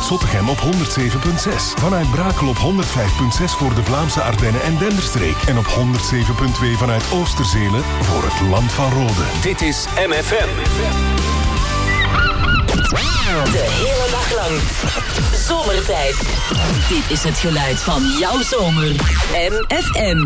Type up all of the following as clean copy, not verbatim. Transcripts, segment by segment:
vanuit Zottegem op 107.6. Vanuit Brakel op 105.6 voor de Vlaamse Ardennen en Denderstreek. En op 107.2 vanuit Oosterzele voor het Land van Rode. Dit is MFM. De hele dag lang. Zomertijd. Dit is het geluid van jouw zomer. MFM.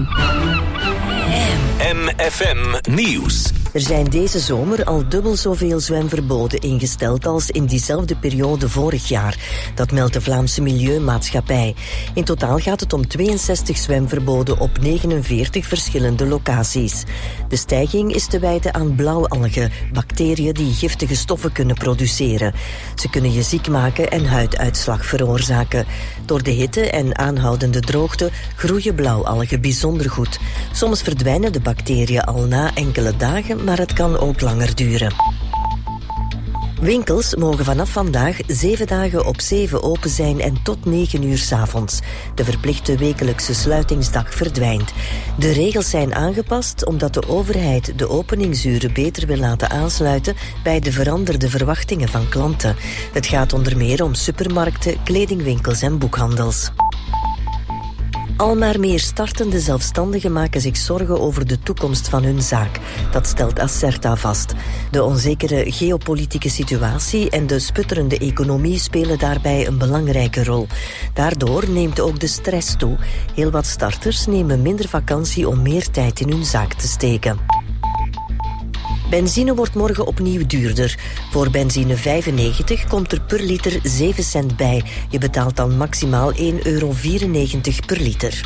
MFM Nieuws. Er zijn deze zomer al dubbel zoveel zwemverboden ingesteld als in diezelfde periode vorig jaar. Dat meldt de Vlaamse Milieumaatschappij. In totaal gaat het om 62 zwemverboden op 49 verschillende locaties. De stijging is te wijten aan blauwalgen, bacteriën die giftige stoffen kunnen produceren. Ze kunnen je ziek maken en huiduitslag veroorzaken. Door de hitte en aanhoudende droogte groeien blauwalgen bijzonder goed. Soms verdwijnen de bacteriën al na enkele dagen, maar het kan ook langer duren. Winkels mogen vanaf vandaag 7 dagen op 7 open zijn en tot 9 uur 's avonds. De verplichte wekelijkse sluitingsdag verdwijnt. De regels zijn aangepast omdat de overheid de openingsuren beter wil laten aansluiten bij de veranderde verwachtingen van klanten. Het gaat onder meer om supermarkten, kledingwinkels en boekhandels. Al maar meer startende zelfstandigen maken zich zorgen over de toekomst van hun zaak. Dat stelt Acerta vast. De onzekere geopolitieke situatie en de sputterende economie spelen daarbij een belangrijke rol. Daardoor neemt ook de stress toe. Heel wat starters nemen minder vakantie om meer tijd in hun zaak te steken. Benzine wordt morgen opnieuw duurder. Voor benzine 95 komt er per liter 7 cent bij. Je betaalt dan maximaal €1,94 per liter.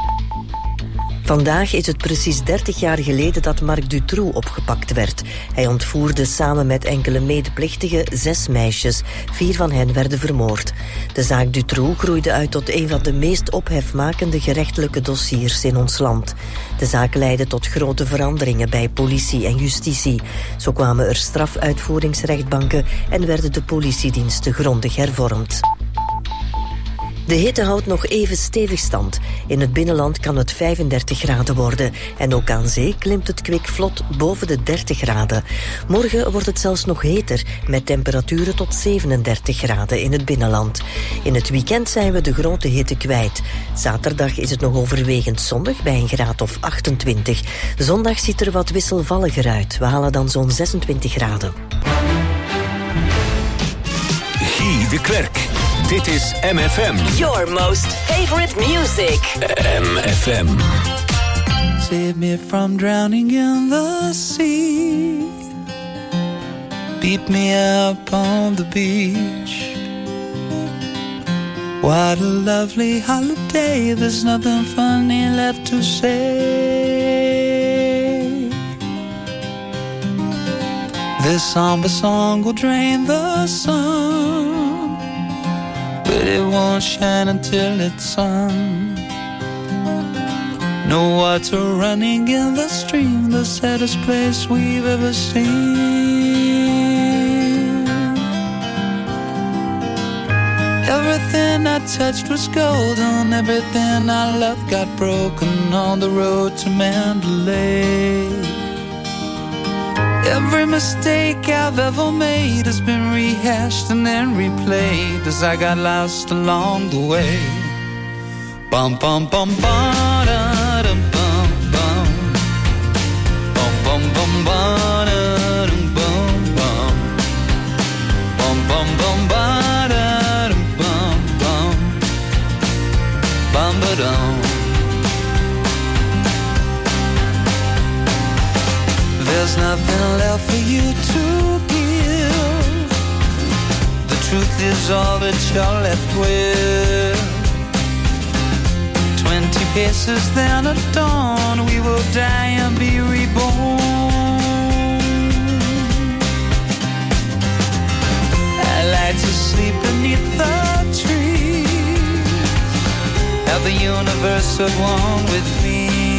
Vandaag is het precies 30 jaar geleden dat Marc Dutroux opgepakt werd. Hij ontvoerde samen met enkele medeplichtigen 6 meisjes. 4 van hen werden vermoord. De zaak Dutroux groeide uit tot een van de meest ophefmakende gerechtelijke dossiers in ons land. De zaak leidde tot grote veranderingen bij politie en justitie. Zo kwamen er strafuitvoeringsrechtbanken en werden de politiediensten grondig hervormd. De hitte houdt nog even stevig stand. In het binnenland kan het 35 graden worden. En ook aan zee klimt het kwik vlot boven de 30 graden. Morgen wordt het zelfs nog heter, met temperaturen tot 37 graden in het binnenland. In het weekend zijn we de grote hitte kwijt. Zaterdag is het nog overwegend zonnig bij een graad of 28. Zondag ziet er wat wisselvalliger uit. We halen dan zo'n 26 graden. Guy de Klerk. Dit is MFM. Your most favorite music. MFM. Save me from drowning in the sea. Beat me up on the beach. What a lovely holiday. There's nothing funny left to say. This somber song will drain the sun, but it won't shine until it's sun. No water running in the stream, the saddest place we've ever seen. Everything I touched was golden, everything I loved got broken on the road to Mandalay. Every mistake I've ever made has been rehashed and then replayed as I got lost along the way. Bum bum bum bum da dum bum bum. Bum bum bum bum da dum bum bum. Bum bum bum ba da dum bum bum. Bum ba dum. There's nothing left for you to give. The truth is all that you're left with. 20 paces then at dawn, we will die and be reborn. I like to sleep beneath the trees, have the universe at one with me.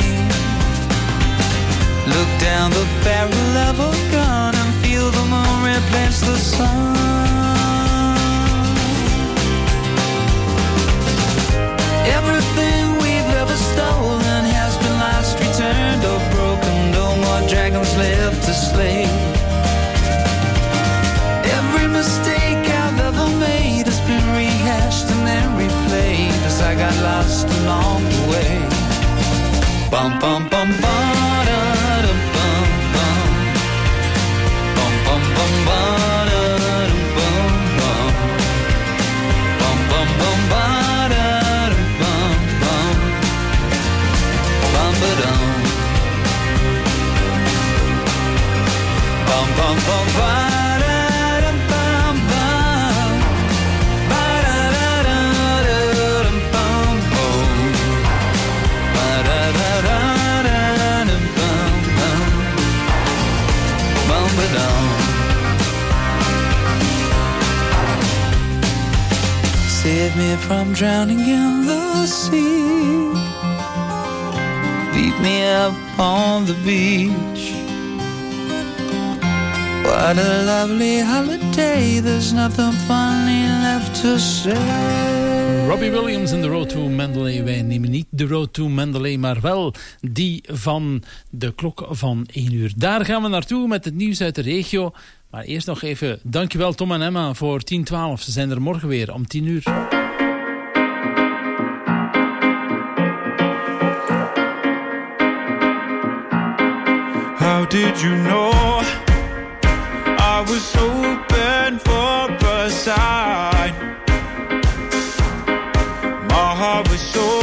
Look down the barrel of a gun and feel the moon replace the sun. Everything we've ever stolen has been lost, returned or broken. No more dragons left to slay. Every mistake I've ever made has been rehashed lost along the way. Bum bum bum ba-da-dum bum bum. Bum bum bum ba-da-dum bum bum. Bum bum bum ba-da-dum bum bum. Bum ba-dum. Bum bum bum ba-da-dum bum bum. Ba-da-da-da-da-dum bum bum. Ba-da-da-da-da-dum bum bum. Bum ba-dum. Save me from drowning in the sea. Beat me up on the beach. What a lovely holiday, there's nothing funny left to say. Robbie Williams in The Road to Mandalay. Wij nemen niet de Road to Mandalay, maar wel die van de klok van 1 uur. Daar gaan we naartoe met het nieuws uit de regio. Maar eerst nog even, dankjewel Tom en Emma voor 10-12. Ze zijn er morgen weer om 10 uur. How did you know I was hoping for a sign? My heart was so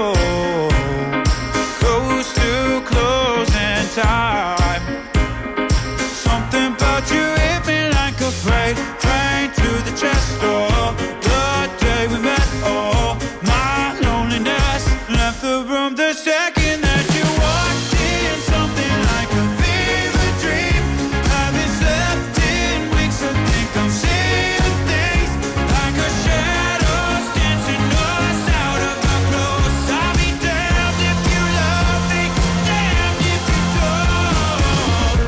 close to closing time. Something about you hit me like a freight train to the chest door. The day we met, oh, my loneliness left the room the second that you walked in. Something like a fever dream. Haven't slept in weeks, I think I'm seeing things like a shadows dancing us out of our clothes. I'll be damned if you love me, damned if you don't.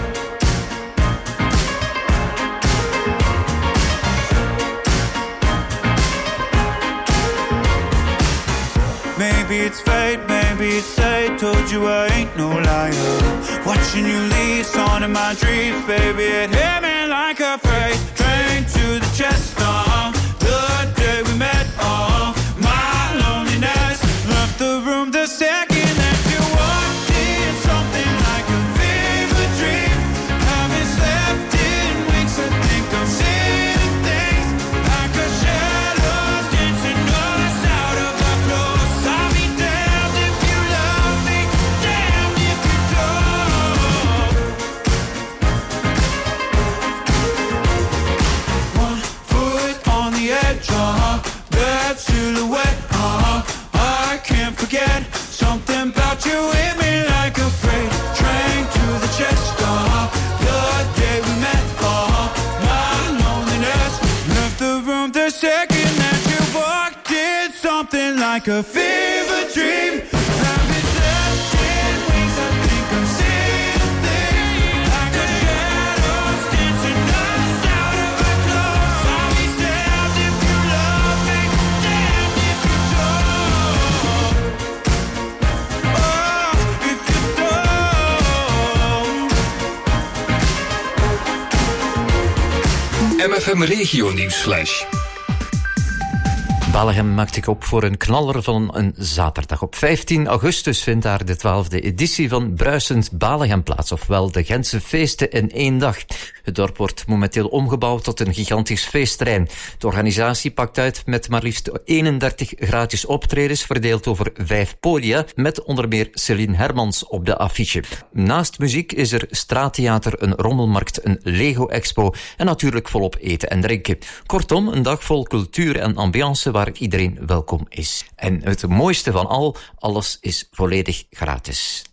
Maybe it's fate, maybe it's fate. Told you I ain't no liar. Watching you leave, on in my dreams, baby. It hit me like a freight train to the chest. The day we met, oh, my loneliness left the room the second that you walked in. Something like a fever dream. Haven't slept in weeks, I think I'm seeing things like a shadows dancing us out of our clothes. I'll be damned if you love me, damned if you don't. One foot on the edge, that silhouette, I can't forget. Something about you hit me like a freight train to the chest. The day we met, my loneliness left the room the second that you walked in. Something like a fever dream. Haven't slept in weeks, I think I'm seeing things like a shadows dancing us out of our clothes. I'll be damned if you love me, damned if you don't. Oh, if you don't. MFM Regio Nieuwsflash. Balegem maakt zich op voor een knaller van een zaterdag. Op 15 augustus vindt daar de 12e editie van Bruisend Balegem plaats, ofwel de Gentse feesten in 1 dag. Het dorp wordt momenteel omgebouwd tot een gigantisch feestterrein. De organisatie pakt uit met maar liefst 31 gratis optredens, verdeeld over 5 podia, met onder meer Céline Hermans op de affiche. Naast muziek is er straattheater, een rommelmarkt, een Lego-expo en natuurlijk volop eten en drinken. Kortom, een dag vol cultuur en ambiance waar iedereen welkom is. En het mooiste van al, alles is volledig gratis.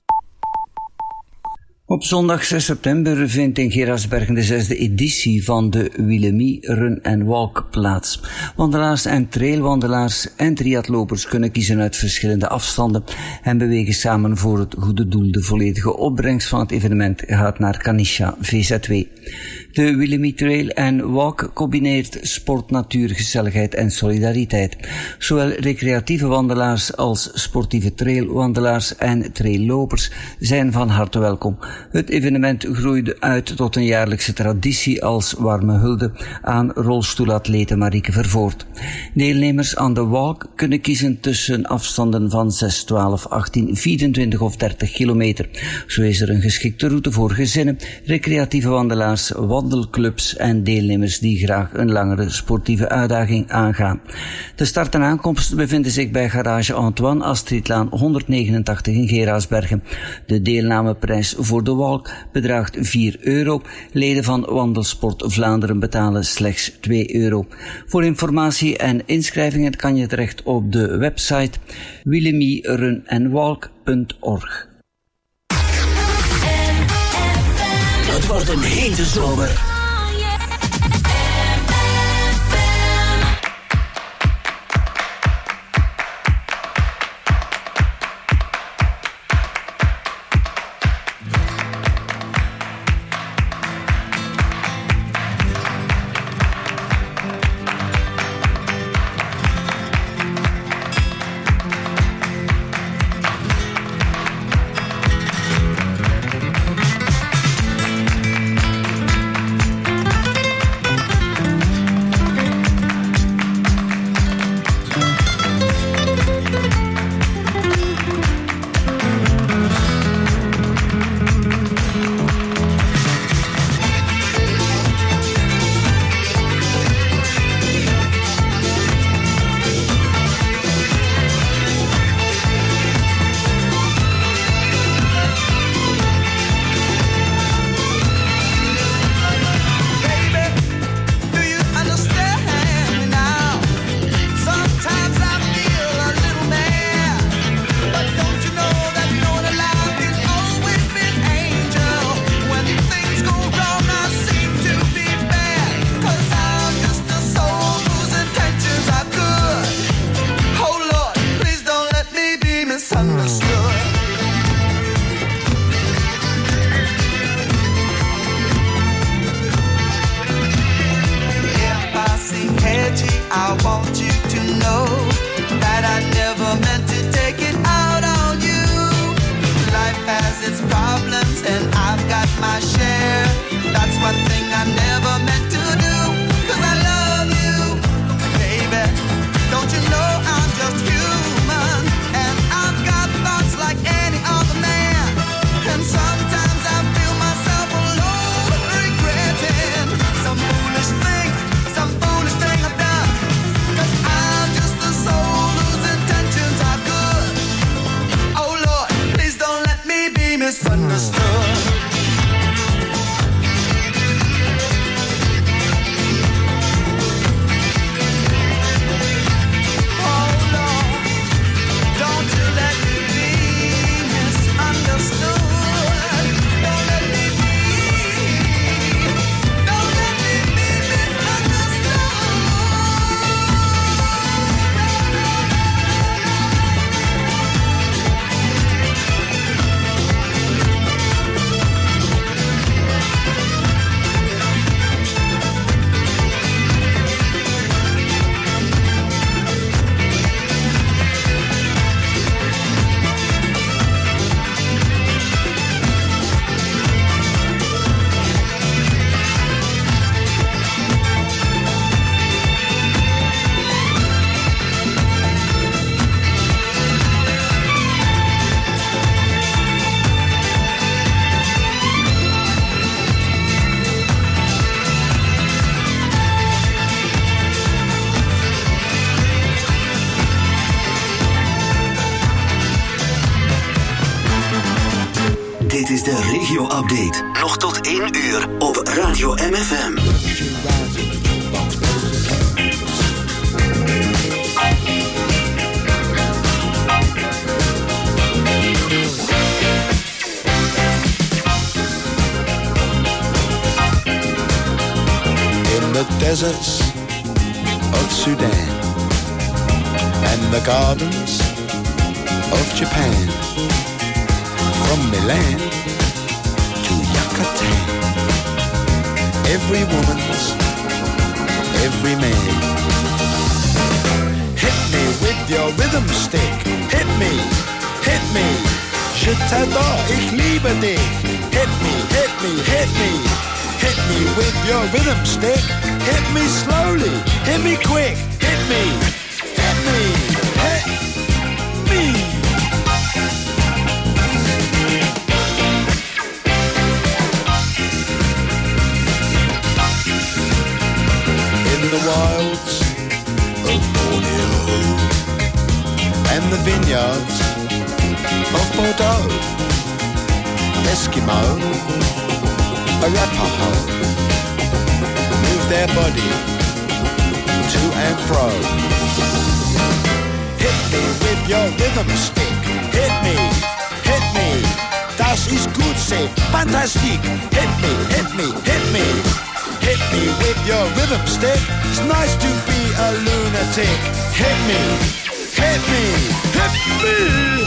Op zondag 6 september vindt in Gerardsbergen de 6e editie van de Willemie Run and Walk plaats. Wandelaars en trailwandelaars en triatlopers kunnen kiezen uit verschillende afstanden en bewegen samen voor het goede doel. De volledige opbrengst van het evenement gaat naar Canisha VZW. De Willemie Trail and Walk combineert sport, natuur, gezelligheid en solidariteit. Zowel recreatieve wandelaars als sportieve trailwandelaars en traillopers zijn van harte welkom. Het evenement groeide uit tot een jaarlijkse traditie als warme hulde aan rolstoelatlete Marieke Vervoort. Deelnemers aan de walk kunnen kiezen tussen afstanden van 6, 12, 18, 24 of 30 kilometer. Zo is er een geschikte route voor gezinnen, recreatieve wandelaars, wandelclubs en deelnemers die graag een langere sportieve uitdaging aangaan. De start en aankomst bevinden zich bij Garage Antoine, Astridlaan 189 in Geraardsbergen. De deelnameprijs voor de walk bedraagt €4. Leden van Wandelsport Vlaanderen betalen slechts €2. Voor informatie en inschrijvingen kan je terecht op de website willemierunandwalk.org. Het wordt een hete zomer. Dit is de regio-update. Nog tot 1 uur op Radio MFM. In the deserts of Sudan and the gardens of Japan, from Milan to Yucatan, every woman's, every man. Hit me with your rhythm stick. Hit me, hit me. Je t'adore, ich liebe dich. Hit me, hit me, hit me. Hit me with your rhythm stick. Hit me slowly, hit me quick. Hit me, hit me, hit me. In the wilds of Borneo and the vineyards of Bordeaux, Eskimo, Arapaho, move their body to and fro. Hit me with your rhythm stick. Hit me, hit me. Das ist gut, say fantastic. Hit me, hit me, hit me. Hit me with your rhythm stick. It's nice to be a lunatic. Hit me, hit me, hit me.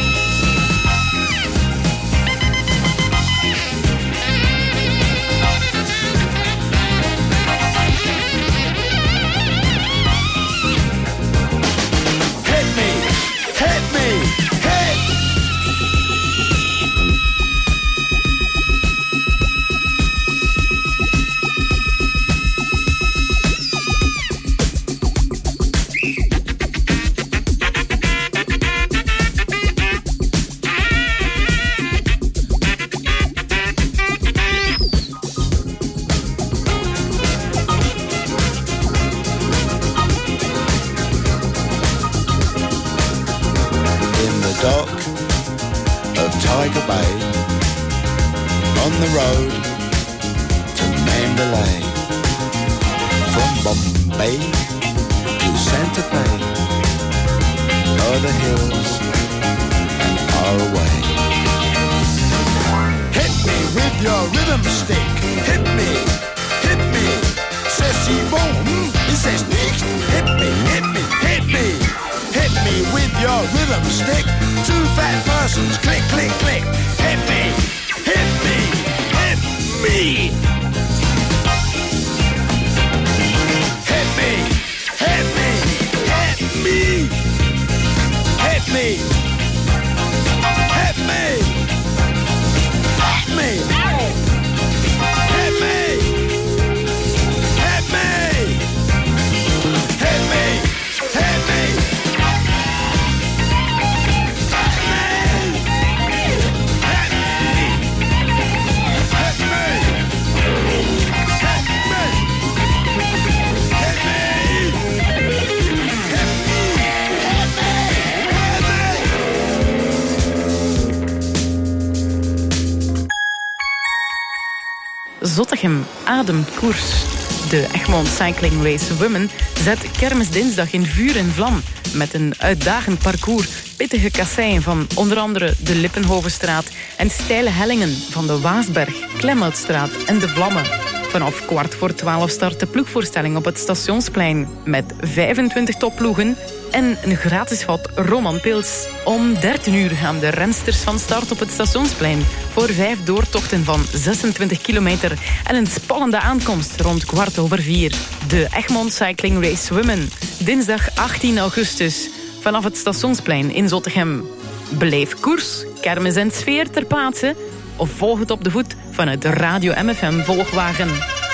Zottegem ademt koers. De Egmond Cycling Race Women zet Kermisdinsdag in vuur en vlam met een uitdagend parcours, pittige kasseien van onder andere de Lippenhovenstraat en steile hellingen van de Waasberg, Klemhoutstraat en de Vlammen. Vanaf 11:15 start de ploegvoorstelling op het Stationsplein met 25 topploegen en een gratis vat Roman Pils. Om 13:00 gaan de rensters van start op het Stationsplein voor 5 doortochten van 26 kilometer en een spannende aankomst rond 4:15. De Egmond Cycling Race Women, dinsdag 18 augustus, vanaf het Stationsplein in Zottegem. Beleef koers, kermis en sfeer ter plaatse of volg het op de voet vanuit de Radio MFM volgwagen.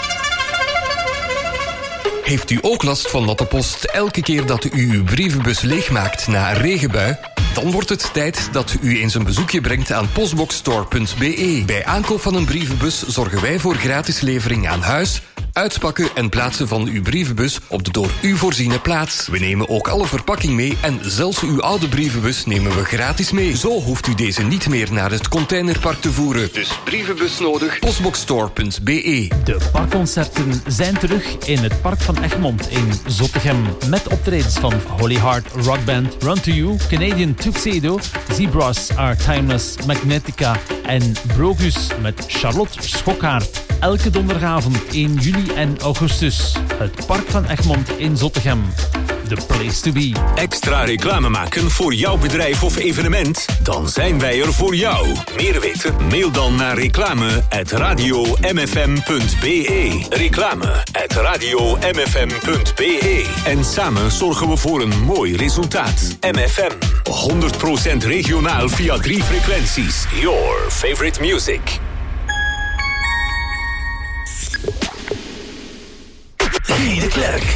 Heeft u ook last van natte post elke keer dat u uw brievenbus leegmaakt na een regenbui? Dan wordt het tijd dat u eens een bezoekje brengt aan postboxstore.be. Bij aankoop van een brievenbus zorgen wij voor gratis levering aan huis, uitpakken en plaatsen van uw brievenbus op de door u voorziene plaats. We nemen ook alle verpakking mee en zelfs uw oude brievenbus nemen we gratis mee. Zo hoeft u deze niet meer naar het containerpark te voeren. Dus brievenbus nodig, postboxstore.be. De parkconcerten zijn terug in het Park van Egmond in Zottegem. Met optredens van Holy Heart Rock Band, Run to You, Canadian Tuxedo, Zebras Are Timeless, Magnetica en Brogus met Charlotte Schokkaert. Elke donderdagavond 1 juli en augustus. Het Park van Egmond in Zottegem. the place to be. Extra reclame maken voor jouw bedrijf of evenement? Dan zijn wij er voor jou. Meer weten? Mail dan naar reclame@radiomfm.be. Reclame@radiomfm.be. En samen zorgen we voor een mooi resultaat. MFM, 100% regionaal via 3 frequenties. Your favorite music. Guy de Klerk.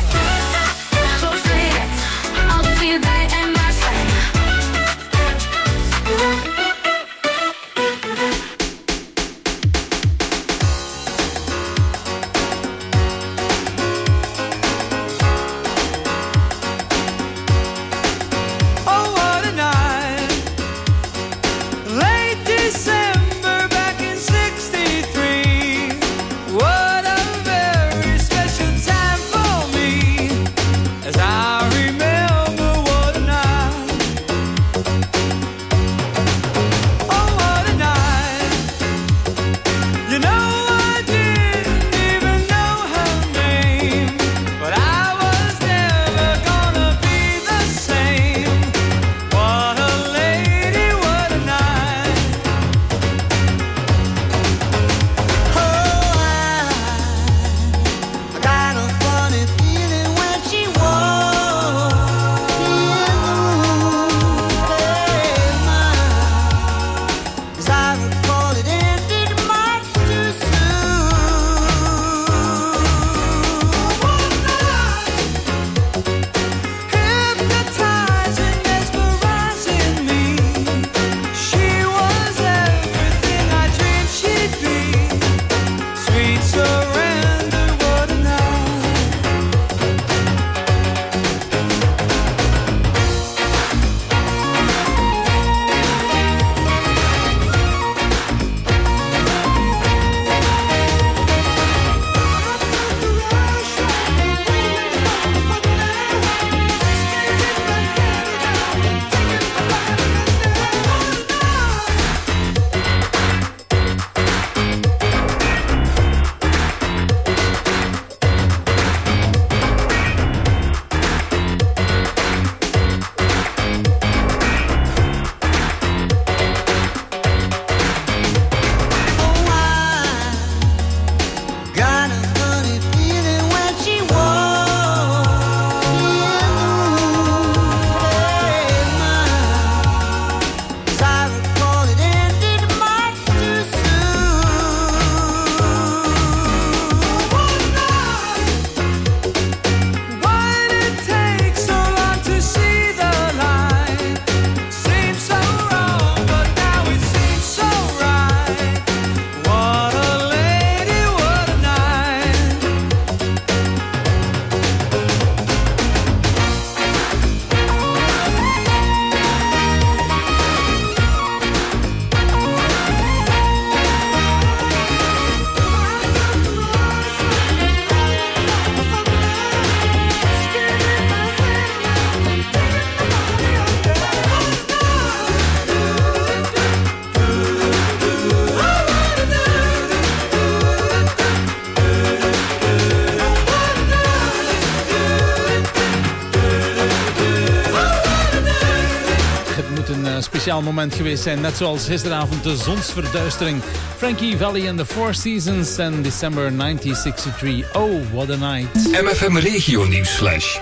speciaal moment geweest zijn. Net zoals gisteravond de zonsverduistering. Frankie Valli and the Four Seasons en December 1963. Oh, what a night. MFM Regio Nieuwsflash.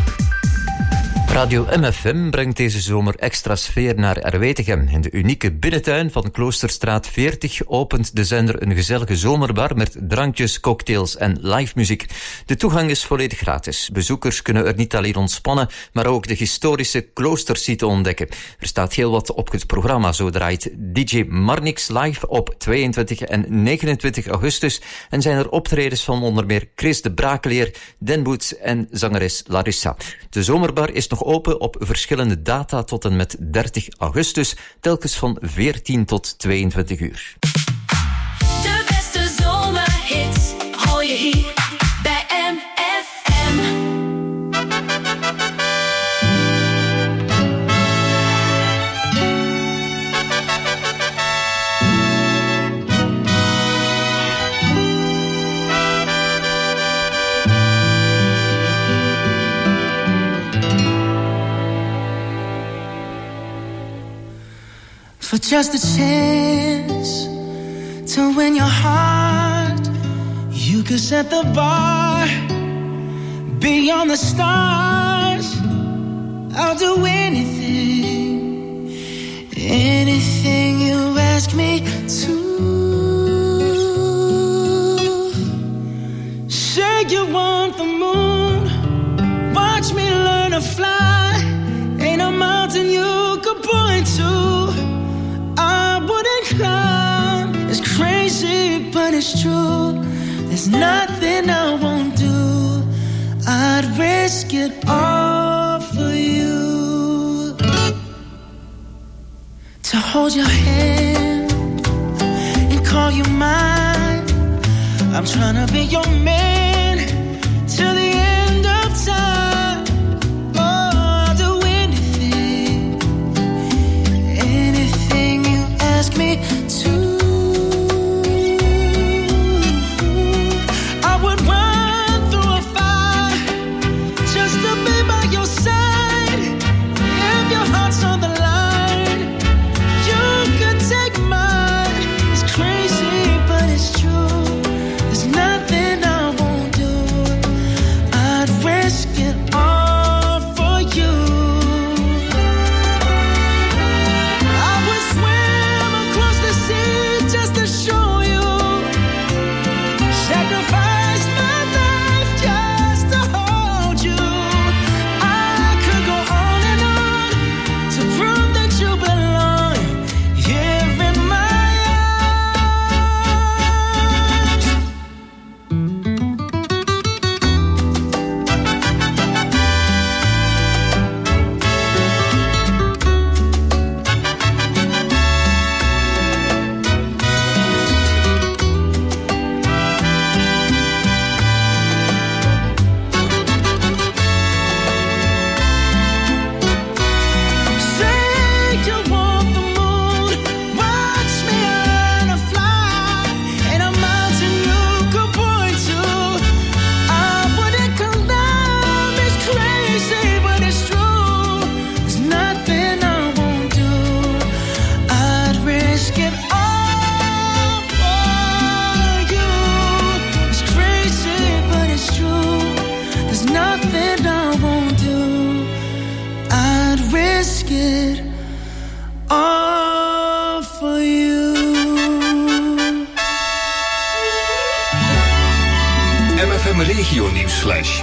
Radio MFM brengt deze zomer extra sfeer naar Erwetegem. In de unieke binnentuin van Kloosterstraat 40 opent de zender een gezellige zomerbar met drankjes, cocktails en live muziek. De toegang is volledig gratis. Bezoekers kunnen er niet alleen ontspannen, maar ook de historische kloostersite ontdekken. Er staat heel wat op het programma. Zo draait DJ Marnix live op 22 en 29 augustus en zijn er optredens van onder meer Chris de Brakeleer, Den Boots en zangeres Larissa. De zomerbar is nog open op verschillende data tot en met 30 augustus, telkens van 14 tot 22 uur. De beste zomerhits hoor je hier bij MFM. for just a chance to win your heart. You could set the bar beyond the stars. I'll do anything, anything you ask me to. Say you want the moon, watch me learn to fly. Ain't a mountain you could point to I wouldn't climb. It's crazy, but it's true. There's nothing I won't do. I'd risk it all for you. To hold your hand and call you mine. I'm trying to be your man till the end of time. Oh, I'll do anything, anything you ask me to. I would run through a fire just to be by your side. If your heart's on the line, you could take mine. It's crazy, but it's true. There's nothing I won't do. I'd risk it all for you. I would swim across the sea just to show you. Sacrifice my life just to hold you. I could go on and on to prove that you belong here in my arms. Say you want the moon, watch me learn to fly. Ain't a mountain you could point to I wouldn't climb. It's crazy, but it's true. There's nothing I won't do. I'd risk it all for you. It's crazy, but it's true. There's nothing I won't do. I'd risk it all for you. MFM Regio Nieuwsflash.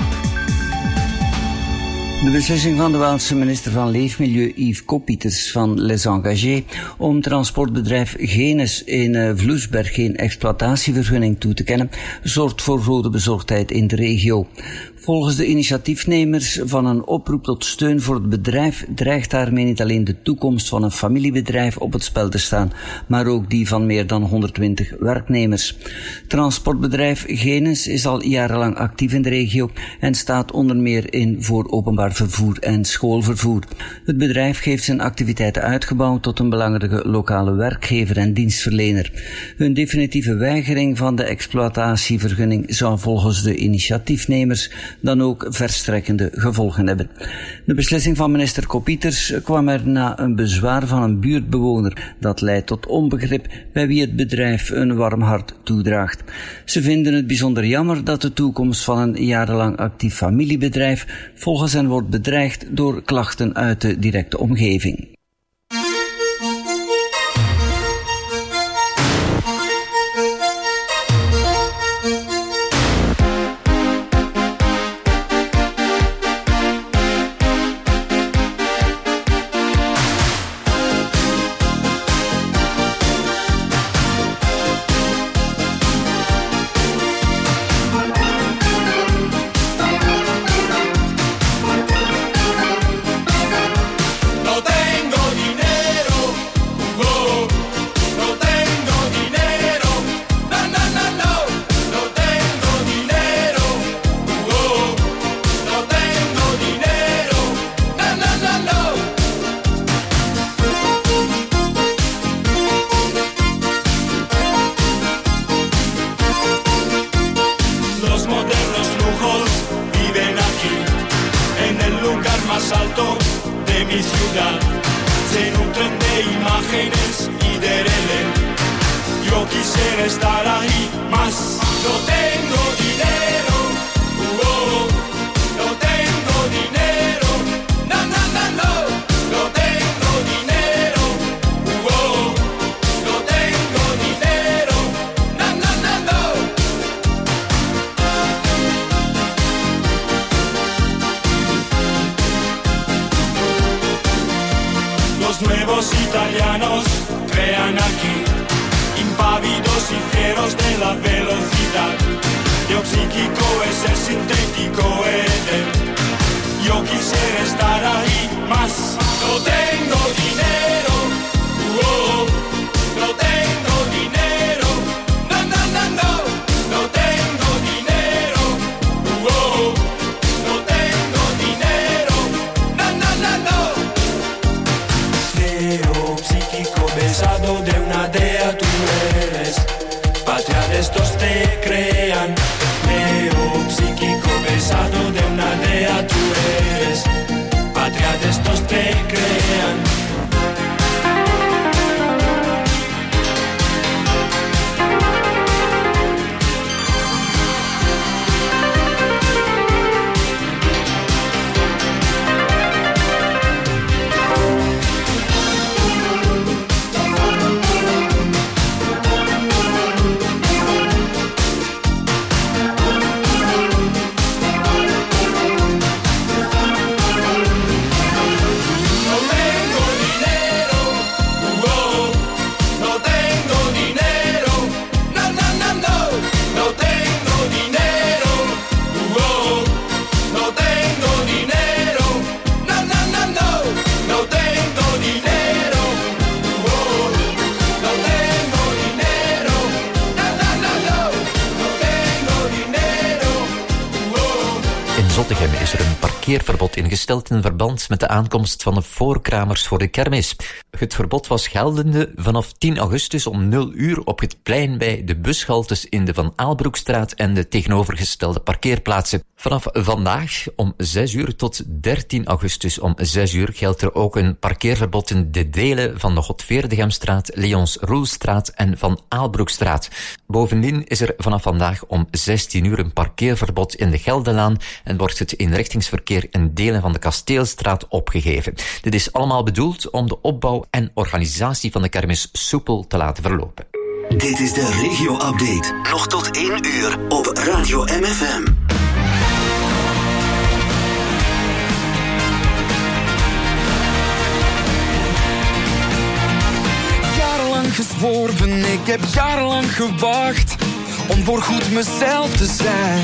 De beslissing van de Waalse minister van Leefmilieu Yves Kopieters van Les Engagés om transportbedrijf Genes in Vloesberg geen exploitatievergunning toe te kennen, zorgt voor grote bezorgdheid in de regio. Volgens de initiatiefnemers van een oproep tot steun voor het bedrijf dreigt daarmee niet alleen de toekomst van een familiebedrijf op het spel te staan, maar ook die van meer dan 120 werknemers. Transportbedrijf Genes is al jarenlang actief in de regio en staat onder meer in voor openbaar vervoer en schoolvervoer. Het bedrijf heeft zijn activiteiten uitgebouwd tot een belangrijke lokale werkgever en dienstverlener. Hun definitieve weigering van de exploitatievergunning zou volgens de initiatiefnemers dan ook verstrekkende gevolgen hebben. De beslissing van minister Kopieters kwam er na een bezwaar van een buurtbewoner. Dat leidt tot onbegrip bij wie het bedrijf een warm hart toedraagt. Ze vinden het bijzonder jammer dat de toekomst van een jarenlang actief familiebedrijf volgens hen wordt bedreigd door klachten uit de directe omgeving. más alto de mi ciudad. Se nutren de imágenes imágenes y derele. Yo quisiera estar ahí, mas no tengo dinero. No tengo dinero. No, no, no, no. No tengo dinero. No tengo dinero. No, no, no, no. Los nuevos italianos crean aquí, impávidos y fieros de la velocidad. Lo psíquico es el sintético Eden. Yo quisiera estar ahí, mas no tengo dinero. No tengo dinero. No, no, no, no. No tengo dinero. No tengo dinero. No, no, no, no. Psíquico pesado de una dea tú eres. Patria de estos te crean. Psíquico pesado de una dea tú eres. Patria de estos te crean. Zottegem is er een parkeerverbod ingesteld in verband met de aankomst van de voorkramers voor de kermis. Het verbod was geldende vanaf 10 augustus om 0 uur op het plein bij de bushaltes in de Van Aalbroekstraat en de tegenovergestelde parkeerplaatsen. Vanaf vandaag om 6 uur tot 13 augustus om 6 uur geldt er ook een parkeerverbod in de delen van de Godverdegemstraat, Leons Roelstraat en Van Aalbroekstraat. Bovendien is er vanaf vandaag om 16 uur een parkeerverbod in de Gelderlaan en wordt het inrichtingsverkeer in delen van de Kasteelstraat opgegeven. Dit is allemaal bedoeld om de opbouw en organisatie van de kermis soepel te laten verlopen. Dit is de regio-update. Nog tot 1 uur op Radio MFM. Jarenlang gezworven, ik heb jarenlang gewacht om voorgoed mezelf te zijn.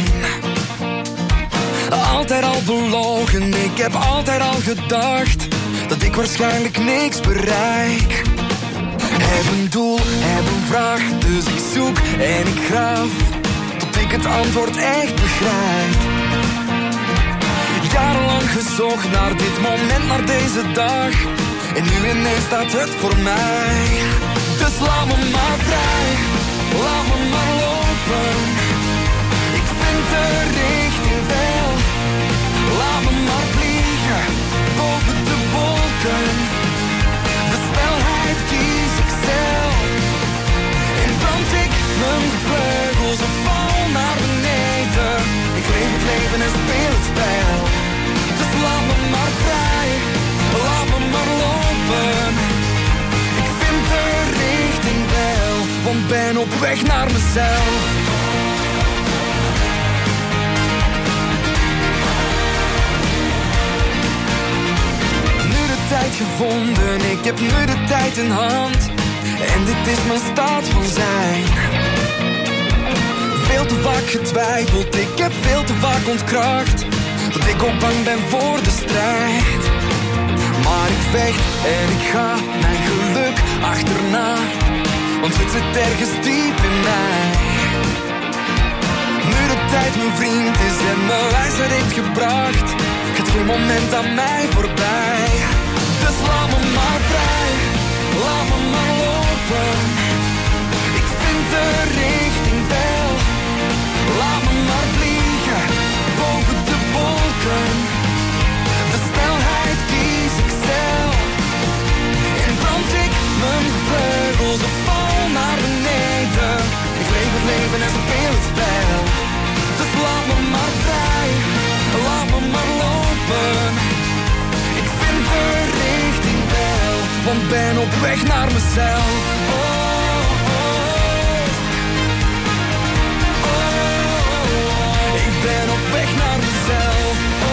Altijd al belogen, ik heb altijd al gedacht dat ik waarschijnlijk niks bereik. Heb een doel, heb een vraag, dus ik zoek en ik graaf tot ik het antwoord echt begrijp. Jarenlang gezocht naar dit moment, naar deze dag, en nu ineens staat het voor mij. Dus laat me maar vrij, laat me maar lopen. Ik vind de richting wel. Laat me maar vliegen boven de wolken. De snelheid kies ik zelf. En brand ik mijn vleugels en val naar beneden. Ik leef het leven en speel het spel. Dus laat me maar vrij, laat me maar lopen. Ik vind de richting wel, want ben op weg naar mezelf. Tijd gevonden, ik heb nu de tijd in hand. En dit is mijn staat van zijn. Veel te vaak getwijfeld, ik heb veel te vaak ontkracht dat ik ook bang ben voor de strijd. Maar ik vecht en ik ga mijn geluk achterna, want het zit ergens diep in mij. Nu de tijd mijn vriend is en mijn wijsheid heeft gebracht, gaat geen moment aan mij voorbij. Dus laat me maar vrij, laat me maar lopen. Ik vind de richting wel. Laat me maar vliegen boven de wolken. De snelheid kies ik zelf. En brand ik me want ben op weg naar mezelf. Ik ben op weg naar mezelf.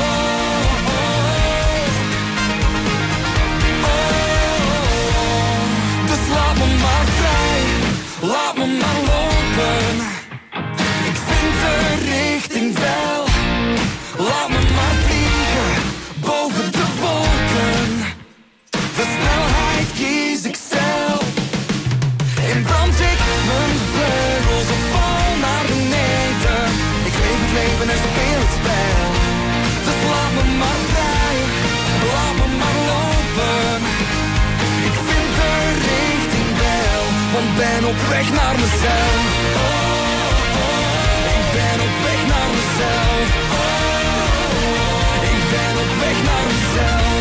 Dus laat me maar vrij, laat me maar lopen. Ik vind de richting wel. Laat me maar vliegen boven de wolken. De snelheid kies ik zelf. In brand ik mijn vleugels of val naar beneden. Ik leef het leven en speel het spel. Dus laat me maar vrij, laat me maar lopen. Ik vind de richting wel, want ben op weg naar mezelf. Ik ben op weg naar mezelf. Ik ben op weg naar mezelf.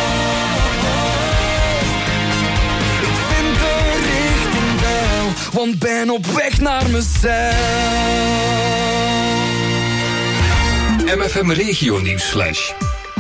Ik vind de richting wel, want ben op weg naar mezelf. MFM Regio Nieuwsflash.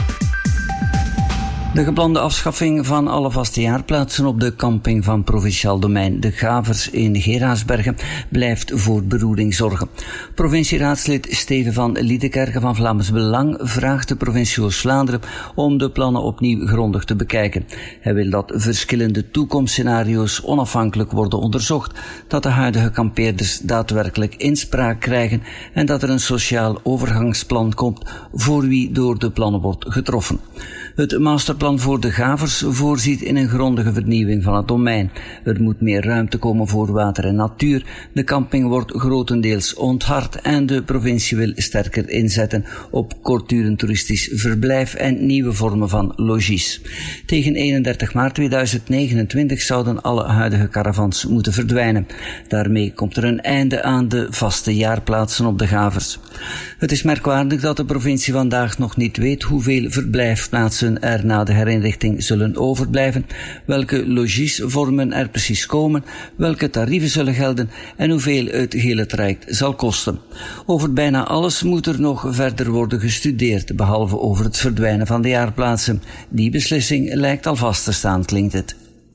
De geplande afschaffing van alle vaste jaarplaatsen op de camping van Provinciaal Domein De Gavers in Geraardsbergen blijft voor beroering zorgen. Provincieraadslid Steven van Liedekerke van Vlaams Belang vraagt de provincie Oost-Vlaanderen om de plannen opnieuw grondig te bekijken. Hij wil dat verschillende toekomstscenario's onafhankelijk worden onderzocht, dat de huidige kampeerders daadwerkelijk inspraak krijgen en dat er een sociaal overgangsplan komt voor wie door de plannen wordt getroffen. Het masterplan voor De Gavers voorziet in een grondige vernieuwing van het domein. Er moet meer ruimte komen voor water en natuur. De camping wordt grotendeels onthard en de provincie wil sterker inzetten op kortdurend toeristisch verblijf en nieuwe vormen van logies. Tegen 31 maart 2029 zouden alle huidige caravans moeten verdwijnen. Daarmee komt er een einde aan de vaste jaarplaatsen op De Gavers. Het is merkwaardig dat de provincie vandaag nog niet weet hoeveel verblijfplaatsen er na de herinrichting zullen overblijven, welke logiesvormen er precies komen, welke tarieven zullen gelden en hoeveel het gehele traject zal kosten. Over bijna alles moet er nog verder worden gestudeerd, behalve over het verdwijnen van de jaarplaatsen. Die beslissing lijkt al vast te staan, klinkt het.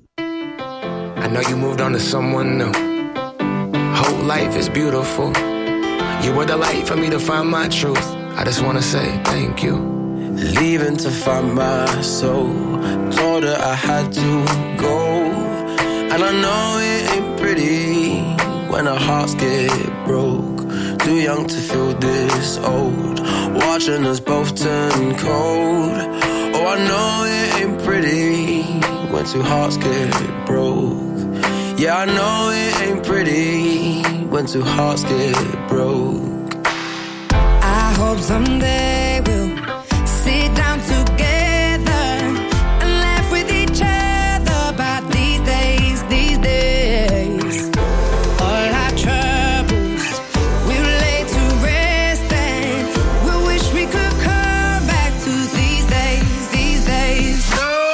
I know you moved on to someone new. Whole life is beautiful. You were the light for me to find my truth. I just wanna say thank you. Leaving to find my soul. Told her I had to go. And I know it ain't pretty when our hearts get broke. Too young to feel this old. Watching us both turn cold. Oh, I know it ain't pretty when two hearts get broke. Yeah, I know it ain't pretty when two hearts get broke. I hope someday we'll sit down together and laugh with each other about these days, these days. All our troubles we'll lay to rest and we'll wish we could come back to these days, these days.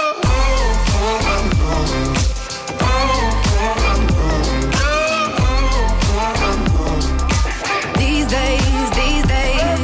These days, these days.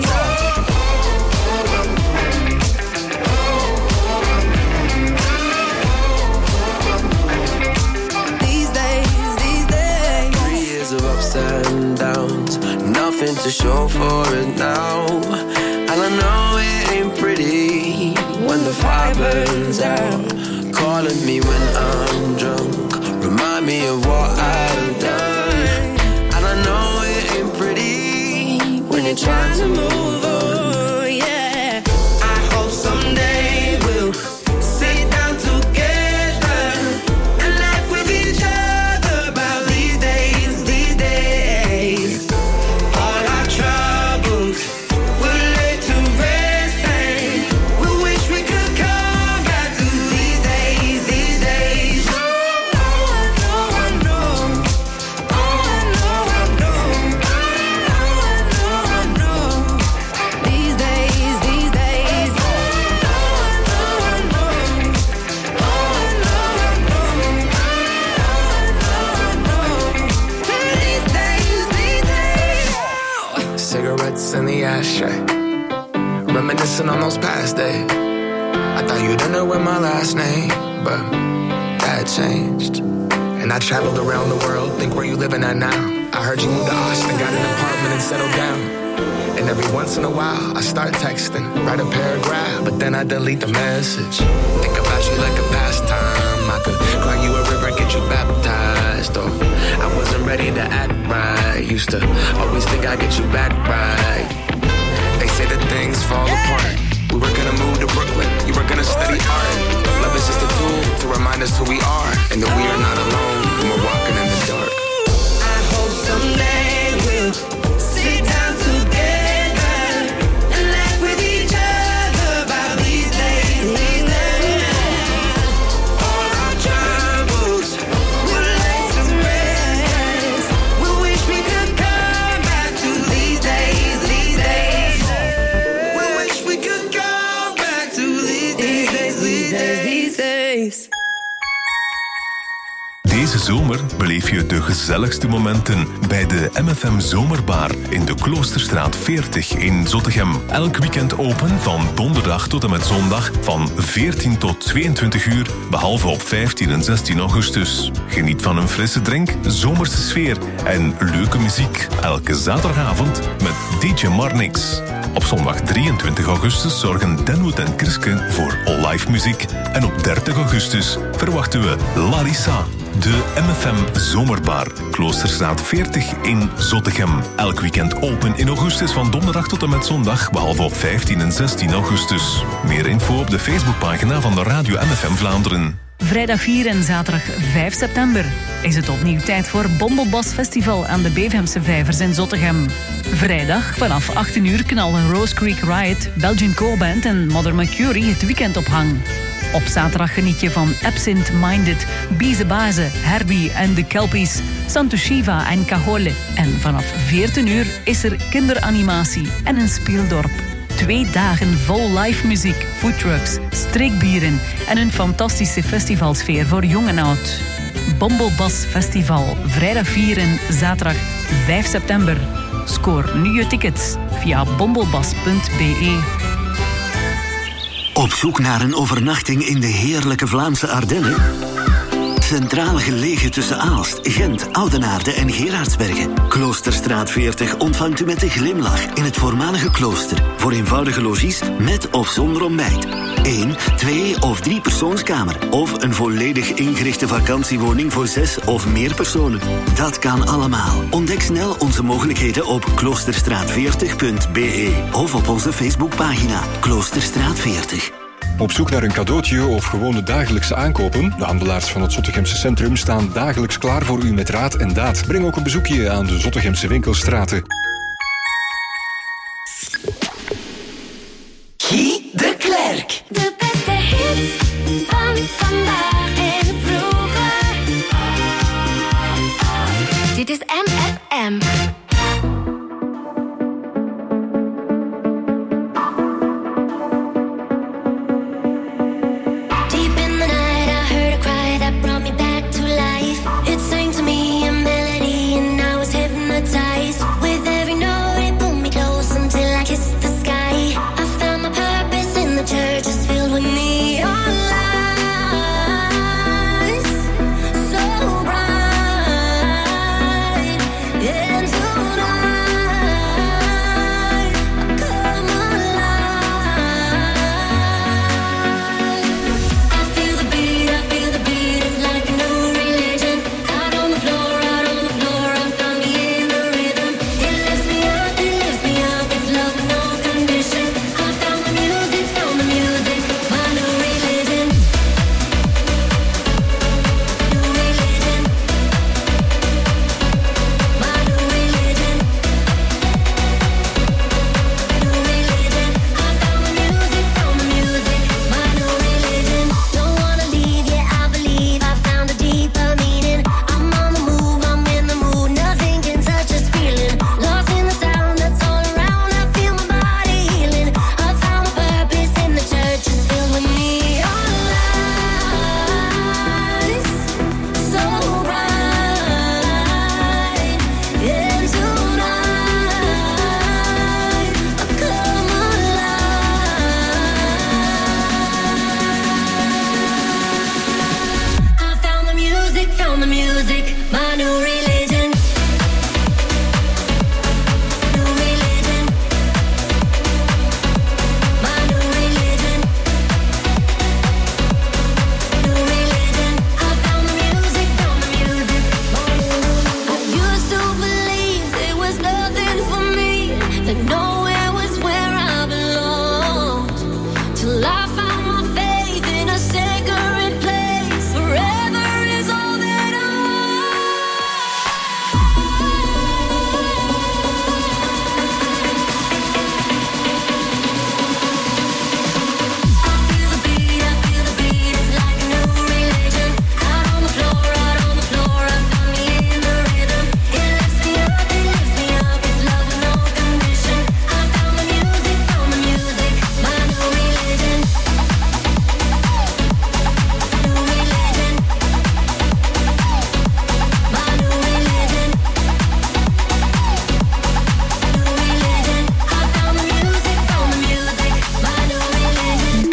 These days, these days. 3 years of ups and downs, nothing to show for it now. And I know it ain't pretty when the fire burns out. Calling me when I'm drunk, remind me of what I've done. And I know it ain't pretty when you're trying to move on. Yeah, I hope someday we'll sit down together and laugh with each other about these days, these days. All our troubles we'll lay to rest and we'll wish we could come back to these days, these days. Oh, I know, I know. Oh, I know, I know. Oh, I know, I know. These days, these days. Oh, I know, I know. Oh, I know, I know. These days, these days. Cigarettes in the ashtray, reminiscing on those past days. I thought you didn't know my last name, but had changed. And I traveled around the world, think where you living at now. I heard you moved to Austin, got an apartment and settled down. And every once in a while, I start texting, write a paragraph, but then I delete the message. Think about you like a pastime. I could cry you a river, get you baptized. Or I wasn't ready to act right. Used to always think I'd get you back right. They say that things fall apart. We were gonna move to Brooklyn, you were gonna study art. Love is just a tool to remind us who we are, and that we are not alone when we're walking in the dark. I hope someday we'll sit down together and laugh with each other about these days, these days. All our troubles will lay to rest. We wish we could come back to these days, these days. We wish we could go back to these days, these days, these days. Deze zomer beleef je de gezelligste momenten bij de MFM Zomerbar in de Kloosterstraat 40 in Zottegem. Elk weekend open van donderdag tot en met zondag van 14 tot 22 uur, behalve op 15 en 16 augustus. Geniet van een frisse drink, zomerse sfeer en leuke muziek. Elke zaterdagavond met DJ Marnix. Op zondag 23 augustus zorgen Denwood en Kriske voor live muziek. En op 30 augustus verwachten we Larissa. De MFM Zomerbar, Kloosterstraat 40 in Zottegem. Elk weekend open in augustus van donderdag tot en met zondag, behalve op 15 en 16 augustus. Meer info op de Facebookpagina van de Radio MFM Vlaanderen. Vrijdag 4 en zaterdag 5 september is het opnieuw tijd voor Bombelbas Festival aan de Bevemse Vijvers in Zottegem. Vrijdag vanaf 18 uur knallen Rose Creek Riot, Belgian Co-Band en Mother Mercury het weekend op hang. Op zaterdag geniet je van Absent Minded, Bize Baze, Herbie en de Kelpies, Santo Shiva en Cajole. En vanaf 14 uur is er kinderanimatie en een speeldorp. 2 dagen vol live muziek, foodtrucks, streekbieren en een fantastische festivalsfeer voor jong en oud. Bombelbas Festival, vrijdag 4 en zaterdag 5 september. Scoor nu je tickets via bombelbas.be. Op zoek naar een overnachting in de heerlijke Vlaamse Ardennen? Centraal gelegen tussen Aalst, Gent, Oudenaarde en Gerardsbergen. Kloosterstraat 40 ontvangt u met een glimlach in het voormalige klooster. Voor eenvoudige logies met of zonder ontbijt. 1, 2 of 3 persoonskamer. Of een volledig ingerichte vakantiewoning voor 6 of meer personen. Dat kan allemaal. Ontdek snel onze mogelijkheden op kloosterstraat40.be of op onze Facebookpagina Kloosterstraat 40. Op zoek naar een cadeautje of gewone dagelijkse aankopen? De handelaars van het Zottegemse centrum staan dagelijks klaar voor u met raad en daad. Breng ook een bezoekje aan de Zottegemse winkelstraten. Guy de Klerk. De beste hits van vandaag en vroeger. Dit is MFM. Church is filled with neon lights.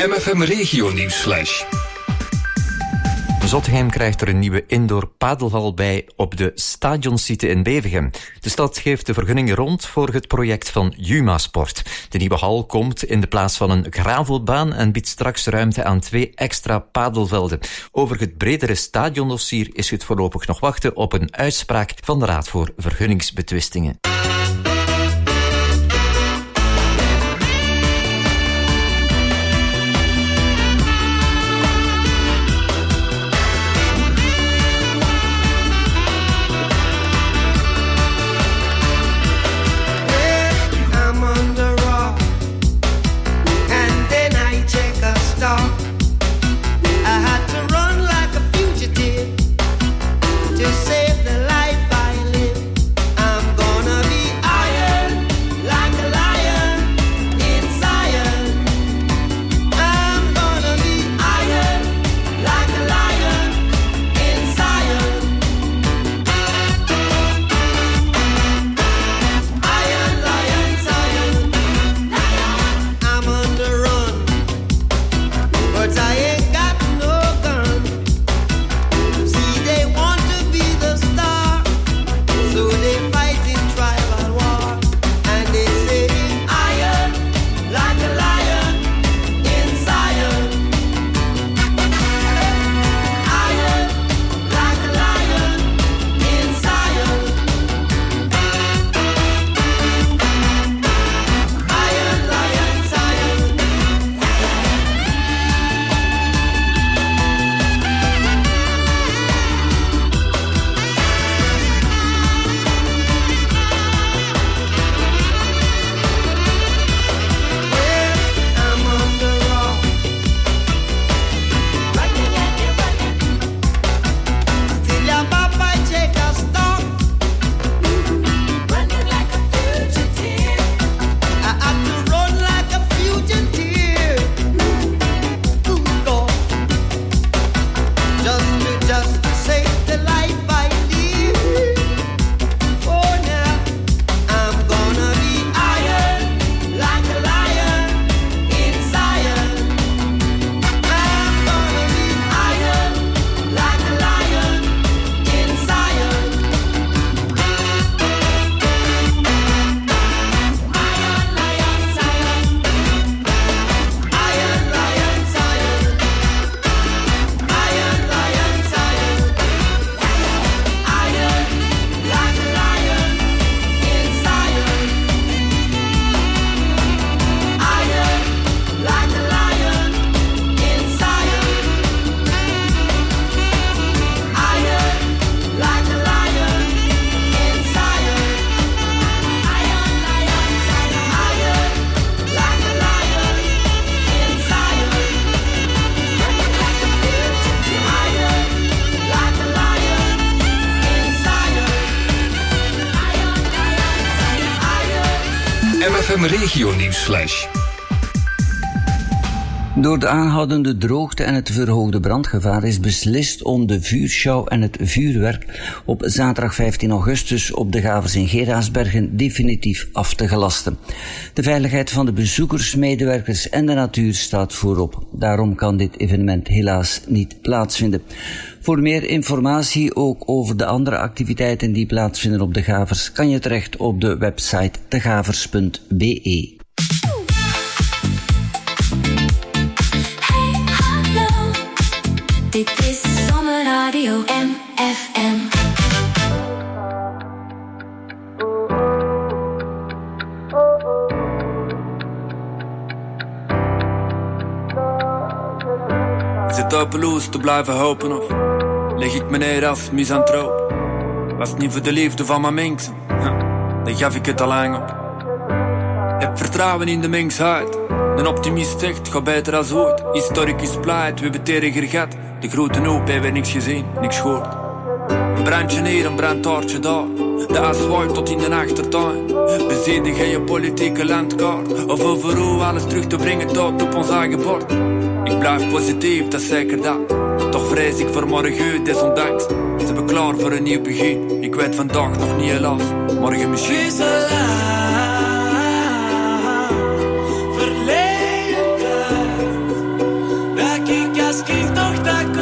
MFM Regio Nieuwsflash. Zottegem krijgt er een nieuwe indoor padelhal bij op de stadionsite in Bevegem. De stad geeft de vergunningen rond voor het project van Juma Sport. De nieuwe hal komt in de plaats van een gravelbaan en biedt straks ruimte aan 2 extra padelvelden. Over het bredere stadiondossier is het voorlopig nog wachten op een uitspraak van de Raad voor Vergunningsbetwistingen. Save the life I live. I'm gonna be MFM Regio Nieuwsflash. Door de aanhoudende droogte en het verhoogde brandgevaar is beslist om de vuurshow en het vuurwerk op zaterdag 15 augustus op de Gavers in Geraardsbergen definitief af te gelasten. De veiligheid van de bezoekers, medewerkers en de natuur staat voorop. Daarom kan dit evenement helaas niet plaatsvinden. Voor meer informatie, ook over de andere activiteiten die plaatsvinden op de Gavers, kan je terecht op de website degavers.be. Dit is Zomerradio MFM. Zit op pelouse te blijven hopen of lig ik me neer als misantroop? Was het niet voor de liefde van mijn mensen, dan gaf ik het al lang op. Heb vertrouwen in de mensheid. Een optimist zegt, ga beter als ooit. Historicus pleit, we hebben terger gehad. De grote hoop hebben we niks gezien, niks gehoord. Een brandje hier, een brandtaartje daar. De as waait tot in de achtertuin. Bezedig je politieke landkaart. Of over hoe alles terug te brengen tot op ons eigen bord. Ik blijf positief, dat is zeker dat. Toch vrees ik voor morgen, desondanks. Zijn we klaar voor een nieuw begin. Ik weet vandaag nog niet helaas, morgen misschien.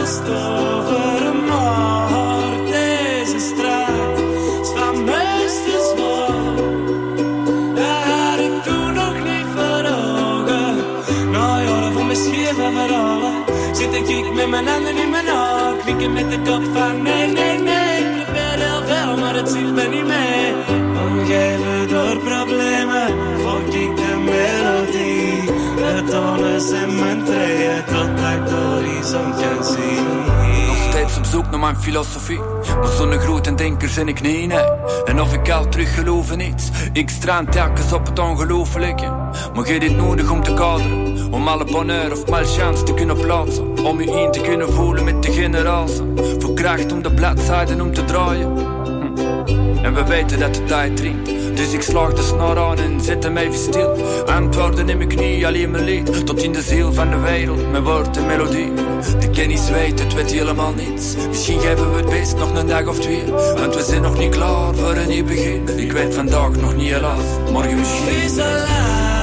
kost over een moord. Deze straat is van meesters waar. Dat had ik toen nog niet voor ogen. Nou ja, voor mijn scheve verhalen zit ik met mijn handen in mijn oog. Knikken met de kop van nee, nee, nee. Ik probeer heel veel, maar het ziet me niet mee. Omgeven door problemen, volg ik de melodie. De tonen zijn mijn treden, totdat ik de horizon kan zien. Nog steeds op zoek naar mijn filosofie, maar zonder grote denkers en ik niet, nee. En of ik al terug geloof in iets, ik straan telkens op het ongelooflijke. Maar jij dit nodig om te kaderen, om alle bonheur of malchance te kunnen plaatsen. Om je in te kunnen voelen met de generatie. Voor kracht om de bladzijden om te draaien. En we weten dat de tijd dringt, dus ik slaag de snor aan en zet hem even stil. Antwoorden in mijn knie, alleen mijn lied, tot in de ziel van de wereld, mijn woord en melodie. De kennis weet, het weet helemaal niets. Misschien geven we het best nog een dag of twee, want we zijn nog niet klaar voor een nieuw begin. Ik weet vandaag nog niet helaas, morgen misschien. Is al lang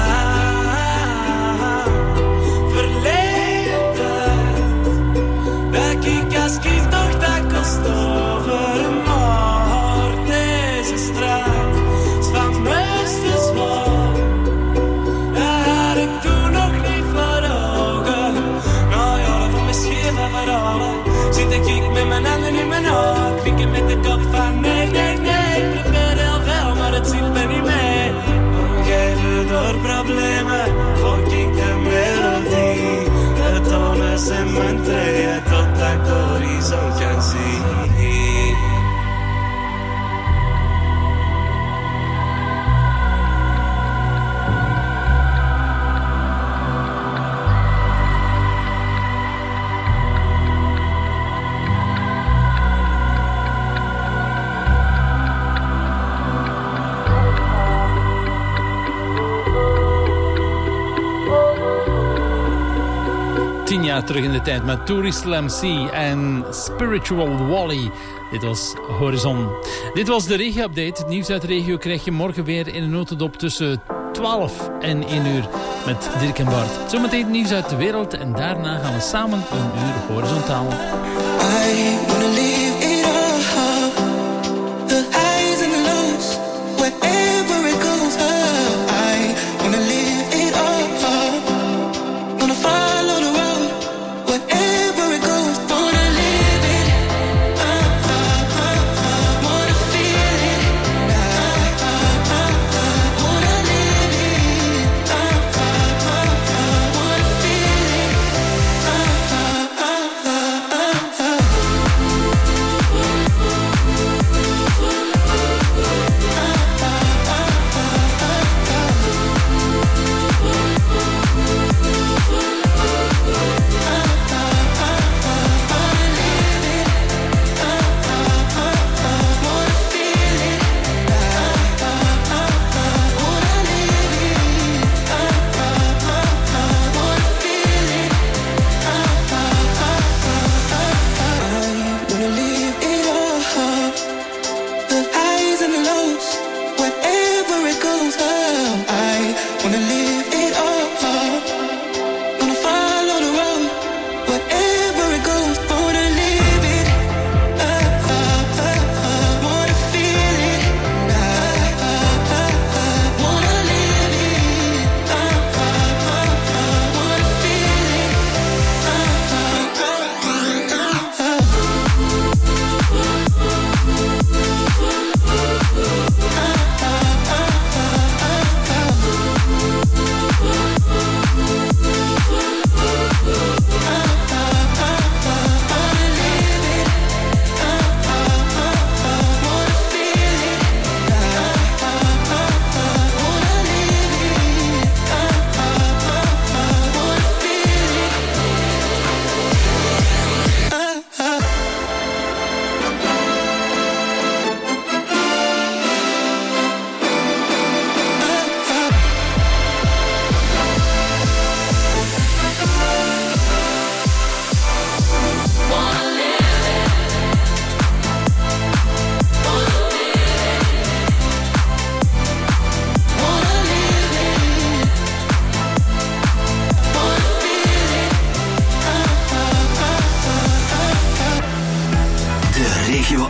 verleden, dat ik als kind toch dat kost over een moord. Deze straat is van meesters waar. Dat had ik toen nog niet voor ogen. Nou ja, voor mijn scheve verhalen zit ik met mijn handen in mijn oog. Knikken met de kop van nee, nee, nee. Ik probeer heel veel, maar het ziet me niet mee. Omgeven door problemen, volg ik de melodie. De tonen zijn mijn treden, totdat ik de horizon kan zien. Terug in de tijd met Tori Slam C en Spiritual Wally. Dit was Horizon. Dit was de regio-update. Het nieuws uit de regio krijg je morgen weer in een notendop tussen 12 en 1 uur met Dirk en Bart. Zometeen het nieuws uit de wereld en daarna gaan we samen een uur horizontaal. I wanna live it all, the highs and the lows, wherever it goes. I wanna live it all, wanna follow the road, wherever it goes. Wanna live it, wanna feel it, wanna live it, wanna feel it.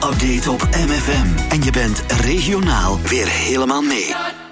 nieuwsupdate op MFM. En je bent regionaal weer helemaal mee.